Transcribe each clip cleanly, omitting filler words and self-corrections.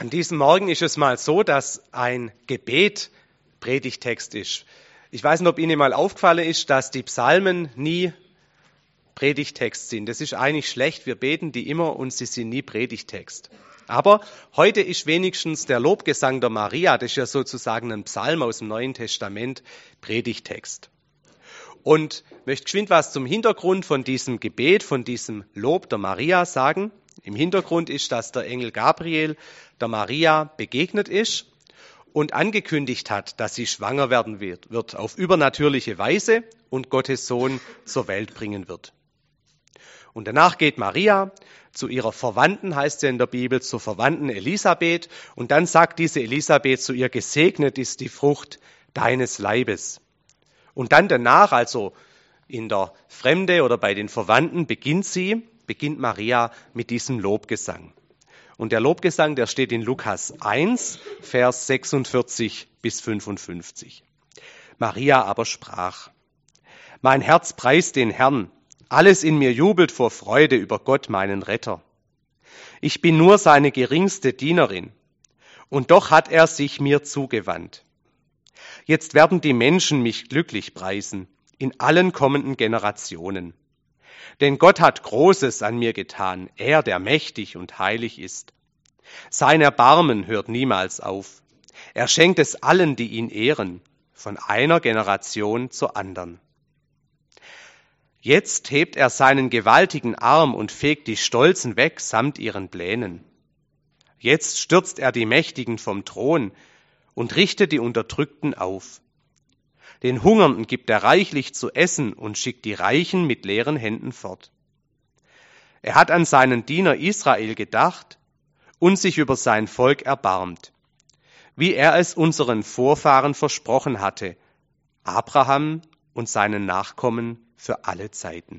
An diesem Morgen ist es mal so, dass ein Gebet Predigtext ist. Ich weiß nicht, ob Ihnen mal aufgefallen ist, dass die Psalmen nie Predigtext sind. Das ist eigentlich schlecht. Wir beten die immer und sie sind nie Predigtext. Aber heute ist wenigstens der Lobgesang der Maria, das ist ja sozusagen ein Psalm aus dem Neuen Testament, Predigtext. Und ich möchte geschwind was zum Hintergrund von diesem Gebet, von diesem Lob der Maria sagen. Im Hintergrund ist, dass der Engel Gabriel der Maria begegnet ist und angekündigt hat, dass sie schwanger werden wird auf übernatürliche Weise und Gottes Sohn zur Welt bringen wird. Und danach geht Maria zu ihrer Verwandten, heißt es in der Bibel, zur Verwandten Elisabeth. Und dann sagt diese Elisabeth zu ihr, gesegnet ist die Frucht deines Leibes. Und dann danach, also in der Fremde oder bei den Verwandten, beginnt Maria mit diesem Lobgesang. Und der Lobgesang, der steht in Lukas 1, Vers 46 bis 55. Maria aber sprach, mein Herz preist den Herrn, alles in mir jubelt vor Freude über Gott, meinen Retter. Ich bin nur seine geringste Dienerin, und doch hat er sich mir zugewandt. Jetzt werden die Menschen mich glücklich preisen, in allen kommenden Generationen. Denn Gott hat Großes an mir getan, er, der mächtig und heilig ist. Sein Erbarmen hört niemals auf. Er schenkt es allen, die ihn ehren, von einer Generation zur anderen. Jetzt hebt er seinen gewaltigen Arm und fegt die Stolzen weg samt ihren Plänen. Jetzt stürzt er die Mächtigen vom Thron und richtet die Unterdrückten auf. Den Hungernden gibt er reichlich zu essen und schickt die Reichen mit leeren Händen fort. Er hat an seinen Diener Israel gedacht und sich über sein Volk erbarmt, wie er es unseren Vorfahren versprochen hatte, Abraham und seinen Nachkommen für alle Zeiten.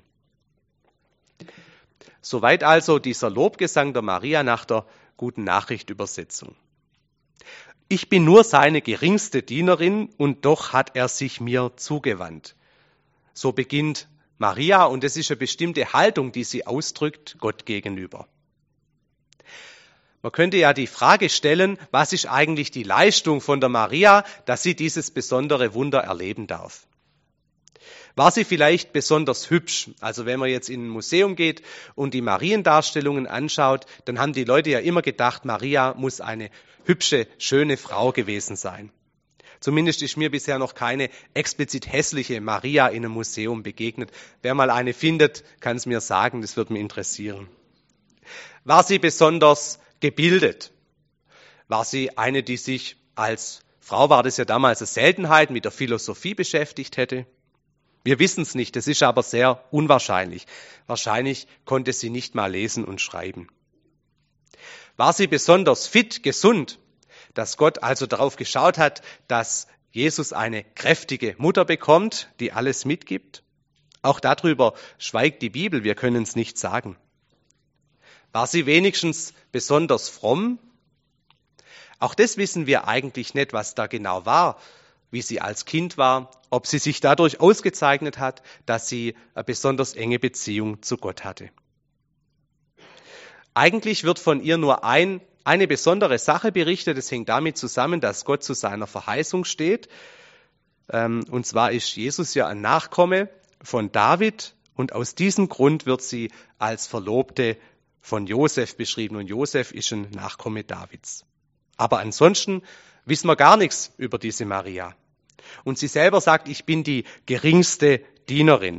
Soweit also dieser Lobgesang der Maria nach der Guten Nachricht Übersetzung. Ich bin nur seine geringste Dienerin und doch hat er sich mir zugewandt. So beginnt Maria und es ist eine bestimmte Haltung, die sie ausdrückt Gott gegenüber. Man könnte ja die Frage stellen, was ist eigentlich die Leistung von der Maria, dass sie dieses besondere Wunder erleben darf? War sie vielleicht besonders hübsch? Also wenn man jetzt in ein Museum geht und die Mariendarstellungen anschaut, dann haben die Leute ja immer gedacht, Maria muss eine hübsche, schöne Frau gewesen sein. Zumindest ist mir bisher noch keine explizit hässliche Maria in einem Museum begegnet. Wer mal eine findet, kann es mir sagen, das würde mich interessieren. War sie besonders gebildet? War sie eine, die sich als Frau, war das ja damals eine Seltenheit, mit der Philosophie beschäftigt hätte? Wir wissen es nicht, das ist aber sehr unwahrscheinlich. Wahrscheinlich konnte sie nicht mal lesen und schreiben. War sie besonders fit, gesund, dass Gott also darauf geschaut hat, dass Jesus eine kräftige Mutter bekommt, die alles mitgibt? Auch darüber schweigt die Bibel, wir können es nicht sagen. War sie wenigstens besonders fromm? Auch das wissen wir eigentlich nicht, was da genau war, wie sie als Kind war, ob sie sich dadurch ausgezeichnet hat, dass sie eine besonders enge Beziehung zu Gott hatte. Eigentlich wird von ihr nur eine besondere Sache berichtet, es hängt damit zusammen, dass Gott zu seiner Verheißung steht. Und zwar ist Jesus ja ein Nachkomme von David und aus diesem Grund wird sie als Verlobte von Josef beschrieben und Josef ist ein Nachkomme Davids. Aber ansonsten wissen wir gar nichts über diese Maria. Und sie selber sagt, ich bin die geringste Dienerin.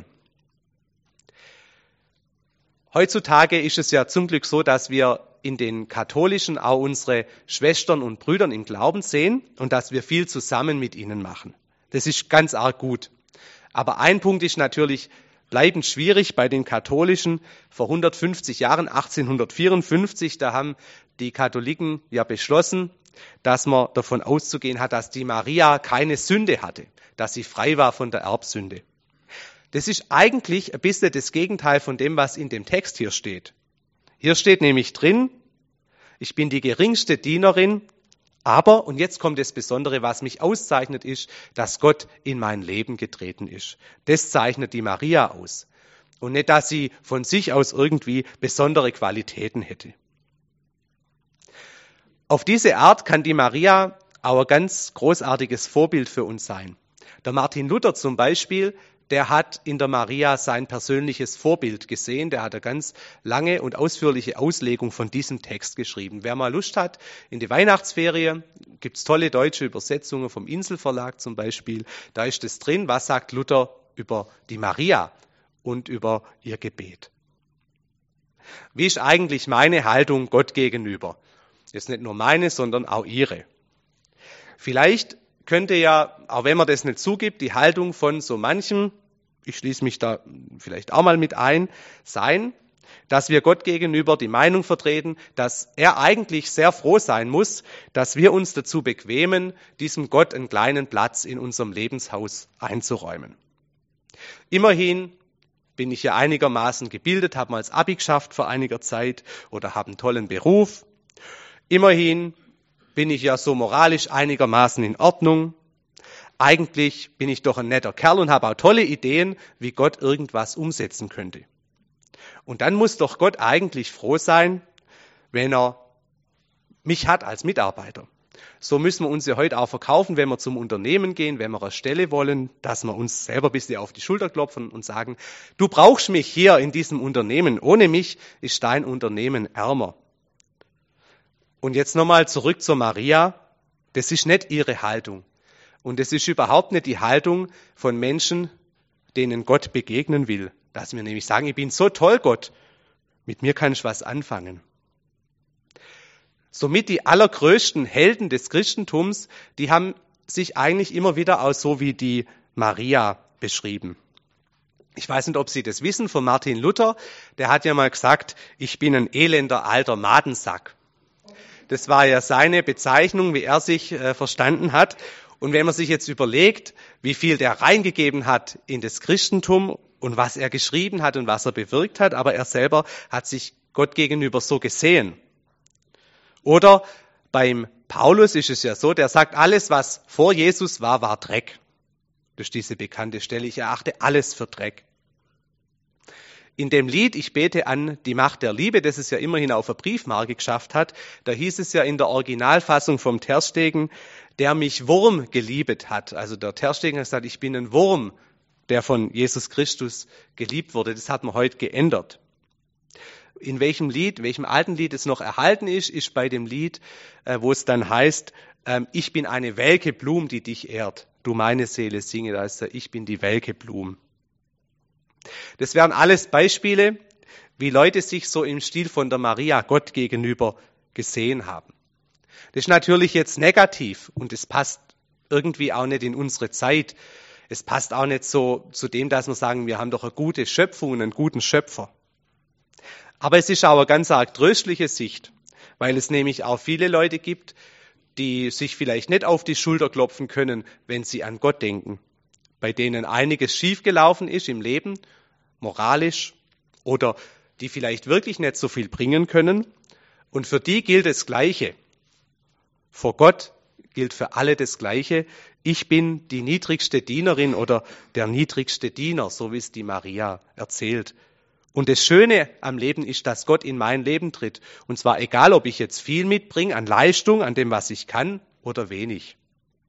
Heutzutage ist es ja zum Glück so, dass wir in den Katholischen auch unsere Schwestern und Brüdern im Glauben sehen und dass wir viel zusammen mit ihnen machen. Das ist ganz arg gut. Aber ein Punkt ist natürlich bleibend schwierig bei den Katholischen. Vor 150 Jahren, 1854, da haben die Katholiken ja beschlossen, dass man davon auszugehen hat, dass die Maria keine Sünde hatte, dass sie frei war von der Erbsünde. Das ist eigentlich ein bisschen das Gegenteil von dem, was in dem Text hier steht. Hier steht nämlich drin, ich bin die geringste Dienerin, aber, und jetzt kommt das Besondere, was mich auszeichnet, ist, dass Gott in mein Leben getreten ist. Das zeichnet die Maria aus. Und nicht, dass sie von sich aus irgendwie besondere Qualitäten hätte. Auf diese Art kann die Maria auch ein ganz großartiges Vorbild für uns sein. Der Martin Luther zum Beispiel, der hat in der Maria sein persönliches Vorbild gesehen. Der hat eine ganz lange und ausführliche Auslegung von diesem Text geschrieben. Wer mal Lust hat, in die Weihnachtsferie, gibt's tolle deutsche Übersetzungen vom Inselverlag zum Beispiel. Da ist es drin, was sagt Luther über die Maria und über ihr Gebet. Wie ist eigentlich meine Haltung Gott gegenüber? Jetzt nicht nur meine, sondern auch ihre. Vielleicht könnte ja, auch wenn man das nicht zugibt, die Haltung von so manchem, ich schließe mich da vielleicht auch mal mit ein, sein, dass wir Gott gegenüber die Meinung vertreten, dass er eigentlich sehr froh sein muss, dass wir uns dazu bequemen, diesem Gott einen kleinen Platz in unserem Lebenshaus einzuräumen. Immerhin bin ich ja einigermaßen gebildet, habe mal das Abi geschafft vor einiger Zeit oder habe einen tollen Beruf. Immerhin bin ich ja so moralisch einigermaßen in Ordnung. Eigentlich bin ich doch ein netter Kerl und habe auch tolle Ideen, wie Gott irgendwas umsetzen könnte. Und dann muss doch Gott eigentlich froh sein, wenn er mich hat als Mitarbeiter. So müssen wir uns ja heute auch verkaufen, wenn wir zum Unternehmen gehen, wenn wir eine Stelle wollen, dass wir uns selber ein bisschen auf die Schulter klopfen und sagen, du brauchst mich hier in diesem Unternehmen. Ohne mich ist dein Unternehmen ärmer. Und jetzt nochmal zurück zur Maria. Das ist nicht ihre Haltung. Und das ist überhaupt nicht die Haltung von Menschen, denen Gott begegnen will. Dass wir nämlich sagen, ich bin so toll, Gott, mit mir kannst du was anfangen. Somit die allergrößten Helden des Christentums, die haben sich eigentlich immer wieder auch so wie die Maria beschrieben. Ich weiß nicht, ob Sie das wissen von Martin Luther. Der hat ja mal gesagt, ich bin ein elender alter Madensack. Das war ja seine Bezeichnung, wie er sich verstanden hat. Und wenn man sich jetzt überlegt, wie viel der reingegeben hat in das Christentum und was er geschrieben hat und was er bewirkt hat, aber er selber hat sich Gott gegenüber so gesehen. Oder beim Paulus ist es ja so, der sagt, alles, was vor Jesus war, war Dreck. Das ist diese bekannte Stelle, ich erachte alles für Dreck. In dem Lied, ich bete an die Macht der Liebe, das es ja immerhin auf eine Briefmarke geschafft hat, da hieß es ja in der Originalfassung vom Terstegen, der mich Wurm geliebet hat. Also der Terstegen hat gesagt, ich bin ein Wurm, der von Jesus Christus geliebt wurde. Das hat man heute geändert. In welchem Lied, welchem alten Lied es noch erhalten ist bei dem Lied, wo es dann heißt, ich bin eine welke Blum, die dich ehrt. Du meine Seele singe, da heißt er, ich bin die welke Blum. Das wären alles Beispiele, wie Leute sich so im Stil von der Maria Gott gegenüber gesehen haben. Das ist natürlich jetzt negativ und es passt irgendwie auch nicht in unsere Zeit. Es passt auch nicht so zu dem, dass wir sagen, wir haben doch eine gute Schöpfung und einen guten Schöpfer. Aber es ist auch eine ganz arg tröstliche Sicht, weil es nämlich auch viele Leute gibt, die sich vielleicht nicht auf die Schulter klopfen können, wenn sie an Gott denken, bei denen einiges schiefgelaufen ist im Leben, moralisch, oder die vielleicht wirklich nicht so viel bringen können. Und für die gilt das Gleiche. Vor Gott gilt für alle das Gleiche. Ich bin die niedrigste Dienerin oder der niedrigste Diener, so wie es die Maria erzählt. Und das Schöne am Leben ist, dass Gott in mein Leben tritt. Und zwar egal, ob ich jetzt viel mitbringe an Leistung, an dem, was ich kann, oder wenig.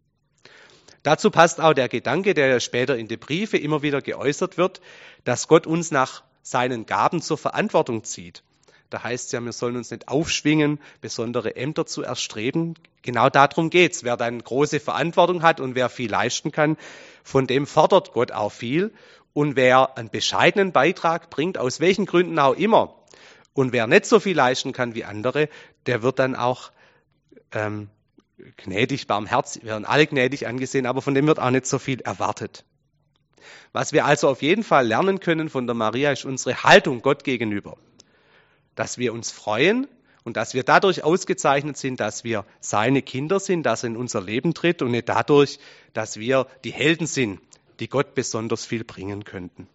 Dazu passt auch der Gedanke, der ja später in den Briefen immer wieder geäußert wird, dass Gott uns nach seinen Gaben zur Verantwortung zieht. Da heißt es ja, wir sollen uns nicht aufschwingen, besondere Ämter zu erstreben. Genau darum geht's. Wer dann große Verantwortung hat und wer viel leisten kann, von dem fordert Gott auch viel. Und wer einen bescheidenen Beitrag bringt, aus welchen Gründen auch immer, und wer nicht so viel leisten kann wie andere, der wird dann auch gnädig, barmherzig, werden alle gnädig angesehen, aber von dem wird auch nicht so viel erwartet. Was wir also auf jeden Fall lernen können von der Maria, ist unsere Haltung Gott gegenüber. Dass wir uns freuen und dass wir dadurch ausgezeichnet sind, dass wir seine Kinder sind, dass er in unser Leben tritt und nicht dadurch, dass wir die Helden sind, die Gott besonders viel bringen könnten.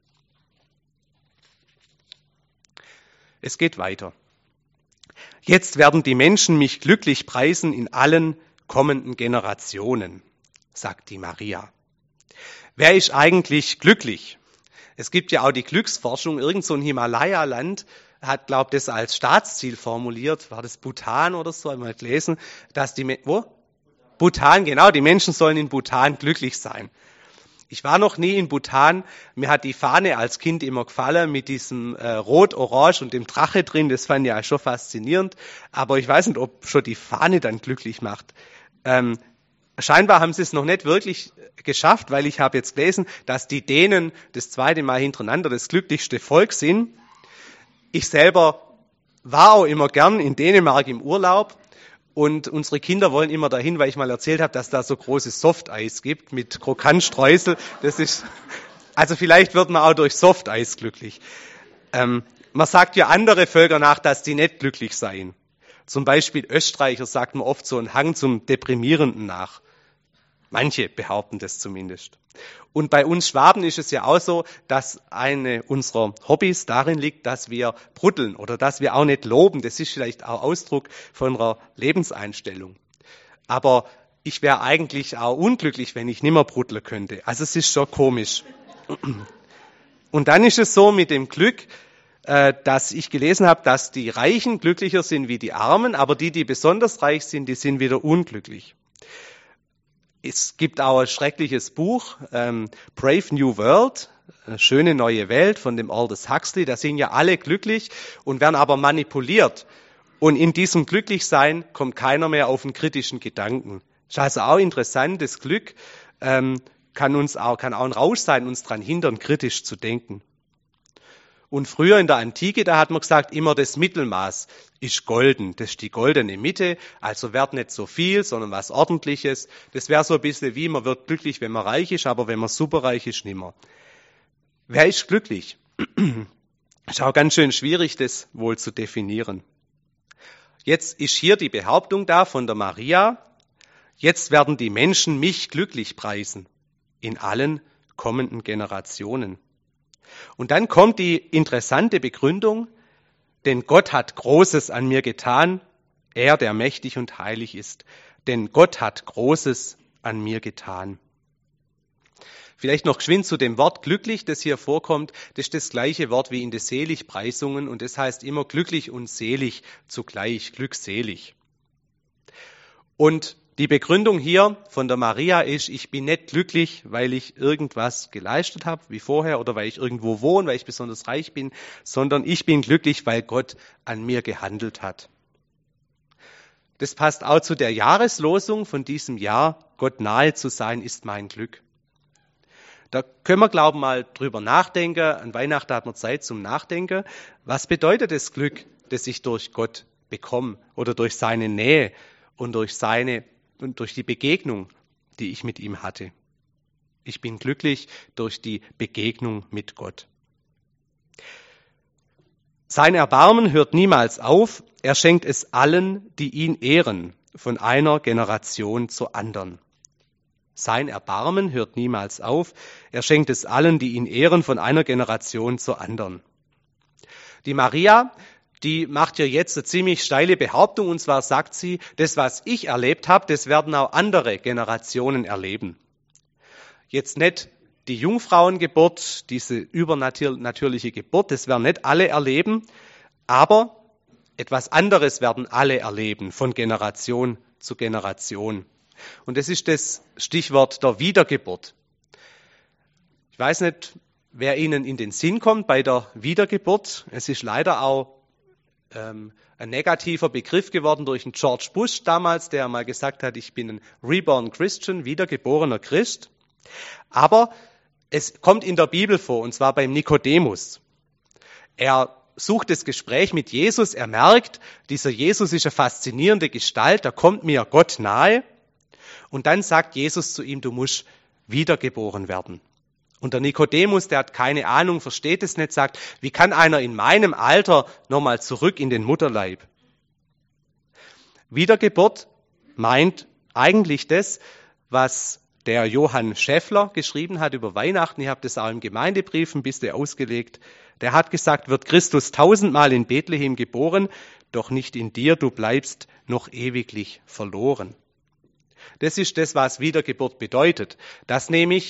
Es geht weiter. Jetzt werden die Menschen mich glücklich preisen in allen kommenden Generationen, sagt die Maria. Wer ist eigentlich glücklich? Es gibt ja auch die Glücksforschung, irgend so ein Himalaya-Land, hat, glaube ich, das als Staatsziel formuliert. War das Bhutan oder so? Einmal gelesen, dass Bhutan, genau, die Menschen sollen in Bhutan glücklich sein. Ich war noch nie in Bhutan. Mir hat die Fahne als Kind immer gefallen mit diesem Rot, Orange und dem Drache drin. Das fand ich ja schon faszinierend. Aber ich weiß nicht, ob schon die Fahne dann glücklich macht. Scheinbar haben sie es noch nicht wirklich geschafft, weil ich habe jetzt gelesen, dass die Dänen das zweite Mal hintereinander das glücklichste Volk sind. Ich selber war auch immer gern in Dänemark im Urlaub. Und unsere Kinder wollen immer dahin, weil ich mal erzählt habe, dass da so großes Softeis gibt mit Krokantstreusel. Also vielleicht wird man auch durch Softeis glücklich. Man sagt ja andere Völker nach, dass die nicht glücklich seien. Zum Beispiel Österreicher sagt man oft so einen Hang zum Deprimierenden nach. Manche behaupten das zumindest. Und bei uns Schwaben ist es ja auch so, dass eine unserer Hobbys darin liegt, dass wir bruddeln oder dass wir auch nicht loben. Das ist vielleicht auch Ausdruck von einer Lebenseinstellung. Aber ich wäre eigentlich auch unglücklich, wenn ich nimmer bruddeln könnte. Also es ist schon komisch. Und dann ist es so mit dem Glück, dass ich gelesen habe, dass die Reichen glücklicher sind wie die Armen, aber die besonders reich sind, die sind wieder unglücklich. Es gibt auch ein schreckliches Buch, Brave New World, schöne neue Welt von dem Aldous Huxley. Da sind ja alle glücklich und werden aber manipuliert. Und in diesem Glücklichsein kommt keiner mehr auf einen kritischen Gedanken. Das ist also auch interessant. Das Glück kann auch ein Rausch sein, uns daran hindern, kritisch zu denken. Und früher in der Antike, da hat man gesagt, immer das Mittelmaß ist golden. Das ist die goldene Mitte. Also wird nicht so viel, sondern was Ordentliches. Das wäre so ein bisschen wie, man wird glücklich, wenn man reich ist, aber wenn man superreich ist, nimmer. Wer ist glücklich? Ist auch ganz schön schwierig, das wohl zu definieren. Jetzt ist hier die Behauptung da von der Maria. Jetzt werden die Menschen mich glücklich preisen. In allen kommenden Generationen. Und dann kommt die interessante Begründung, denn Gott hat Großes an mir getan, er, der mächtig und heilig ist. Denn Gott hat Großes an mir getan. Vielleicht noch geschwind zu dem Wort glücklich, das hier vorkommt. Das ist das gleiche Wort wie in den Seligpreisungen und das heißt immer glücklich und selig zugleich, glückselig. Und die Begründung hier von der Maria ist, ich bin nicht glücklich, weil ich irgendwas geleistet habe, wie vorher, oder weil ich irgendwo wohne, weil ich besonders reich bin, sondern ich bin glücklich, weil Gott an mir gehandelt hat. Das passt auch zu der Jahreslosung von diesem Jahr, Gott nahe zu sein, ist mein Glück. Da können wir, glaube ich, mal drüber nachdenken. An Weihnachten hat man Zeit zum Nachdenken. Was bedeutet das Glück, das ich durch Gott bekomme oder durch seine Nähe und durch die Begegnung, die ich mit ihm hatte. Ich bin glücklich durch die Begegnung mit Gott. Sein Erbarmen hört niemals auf. Er schenkt es allen, die ihn ehren, von einer Generation zur anderen. Sein Erbarmen hört niemals auf. Er schenkt es allen, die ihn ehren, von einer Generation zur anderen. Die Maria, die macht ja jetzt eine ziemlich steile Behauptung, und zwar sagt sie, das, was ich erlebt habe, das werden auch andere Generationen erleben. Jetzt nicht die Jungfrauengeburt, diese übernatürliche Geburt, das werden nicht alle erleben, aber etwas anderes werden alle erleben, von Generation zu Generation. Und das ist das Stichwort der Wiedergeburt. Ich weiß nicht, wer Ihnen in den Sinn kommt bei der Wiedergeburt. Es ist leider auch ein negativer Begriff geworden durch den George Bush damals, der mal gesagt hat, ich bin ein reborn Christian, wiedergeborener Christ. Aber es kommt in der Bibel vor, und zwar beim Nikodemus. Er sucht das Gespräch mit Jesus, er merkt, dieser Jesus ist eine faszinierende Gestalt, da kommt mir Gott nahe. Und dann sagt Jesus zu ihm, du musst wiedergeboren werden. Und der Nikodemus, der hat keine Ahnung, versteht es nicht, sagt, wie kann einer in meinem Alter nochmal zurück in den Mutterleib? Wiedergeburt meint eigentlich das, was der Johann Schäffler geschrieben hat über Weihnachten. Ich habe das auch im Gemeindebrief ein bisschen ausgelegt. Der hat gesagt, wird Christus 1000-mal in Bethlehem geboren, doch nicht in dir, du bleibst noch ewiglich verloren. Das ist das, was Wiedergeburt bedeutet. Dass nämlich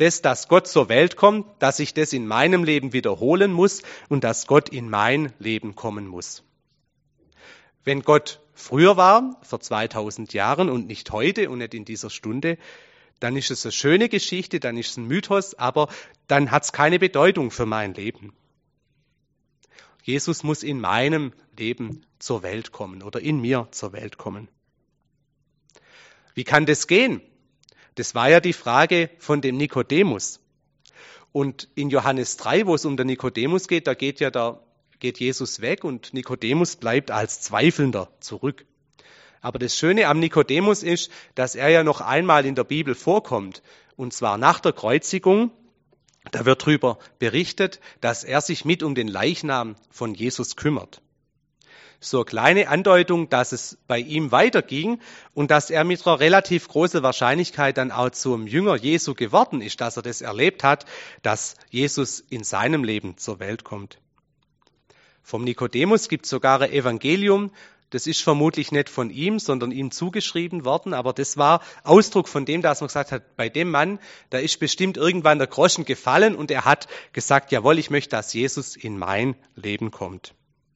das, dass Gott zur Welt kommt, dass ich das in meinem Leben wiederholen muss und dass Gott in mein Leben kommen muss. Wenn Gott früher war, vor 2000 Jahren und nicht heute und nicht in dieser Stunde, dann ist es eine schöne Geschichte, dann ist es ein Mythos, aber dann hat es keine Bedeutung für mein Leben. Jesus muss in meinem Leben zur Welt kommen oder in mir zur Welt kommen. Wie kann das gehen? Das war ja die Frage von dem Nikodemus. Und in Johannes 3, wo es um den Nikodemus geht, da geht Jesus weg und Nikodemus bleibt als Zweifelnder zurück. Aber das Schöne am Nikodemus ist, dass er ja noch einmal in der Bibel vorkommt. Und zwar nach der Kreuzigung. Da wird darüber berichtet, dass er sich mit um den Leichnam von Jesus kümmert. So eine kleine Andeutung, dass es bei ihm weiterging und dass er mit einer relativ großen Wahrscheinlichkeit dann auch zum Jünger Jesu geworden ist, dass er das erlebt hat, dass Jesus in seinem Leben zur Welt kommt. Vom Nikodemus gibt es sogar ein Evangelium, das ist vermutlich nicht von ihm, sondern ihm zugeschrieben worden, aber das war Ausdruck von dem, dass man gesagt hat, bei dem Mann, da ist bestimmt irgendwann der Groschen gefallen und er hat gesagt, jawohl, ich möchte, dass Jesus in mein Leben kommt.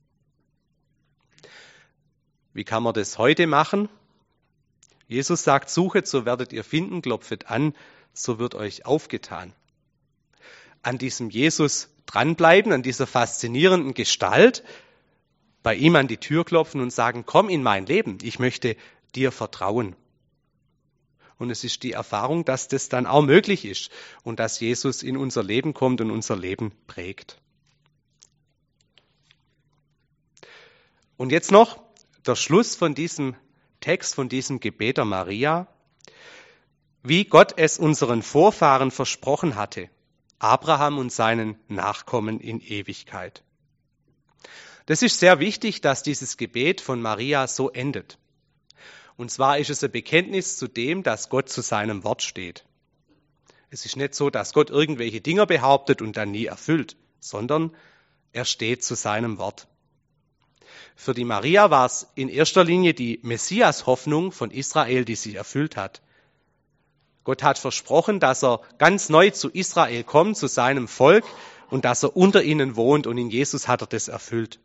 Wie kann man das heute machen? Jesus sagt, suchet, so werdet ihr finden, klopfet an, so wird euch aufgetan. An diesem Jesus dranbleiben, an dieser faszinierenden Gestalt, bei ihm an die Tür klopfen und sagen, komm in mein Leben, ich möchte dir vertrauen. Und es ist die Erfahrung, dass das dann auch möglich ist und dass Jesus in unser Leben kommt und unser Leben prägt. Und jetzt noch der Schluss von diesem Text, von diesem Gebet der Maria, wie Gott es unseren Vorfahren versprochen hatte, Abraham und seinen Nachkommen in Ewigkeit. Das ist sehr wichtig, dass dieses Gebet von Maria so endet. Und zwar ist es ein Bekenntnis zu dem, dass Gott zu seinem Wort steht. Es ist nicht so, dass Gott irgendwelche Dinge behauptet und dann nie erfüllt, sondern er steht zu seinem Wort. Für die Maria war es in erster Linie die Messias-Hoffnung von Israel, die sich erfüllt hat. Gott hat versprochen, dass er ganz neu zu Israel kommt, zu seinem Volk und dass er unter ihnen wohnt und in Jesus hat er das erfüllt.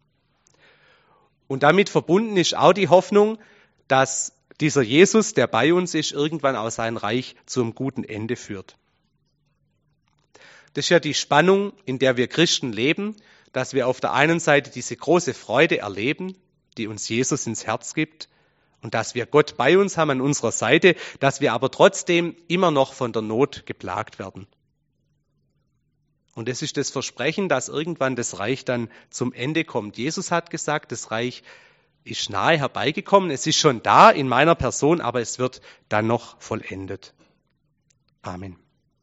Und damit verbunden ist auch die Hoffnung, dass dieser Jesus, der bei uns ist, irgendwann auch sein Reich zum guten Ende führt. Das ist ja die Spannung, in der wir Christen leben, dass wir auf der einen Seite diese große Freude erleben, die uns Jesus ins Herz gibt, und dass wir Gott bei uns haben an unserer Seite, dass wir aber trotzdem immer noch von der Not geplagt werden. Und es ist das Versprechen, dass irgendwann das Reich dann zum Ende kommt. Jesus hat gesagt, das Reich ist nahe herbeigekommen, es ist schon da in meiner Person, aber es wird dann noch vollendet. Amen.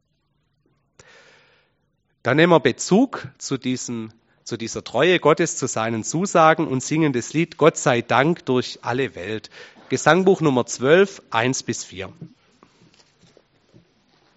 Dann nehmen wir Bezug zu dieser Treue Gottes, zu seinen Zusagen und singen das Lied Gott sei Dank durch alle Welt. Gesangbuch Nummer 12, 1-4.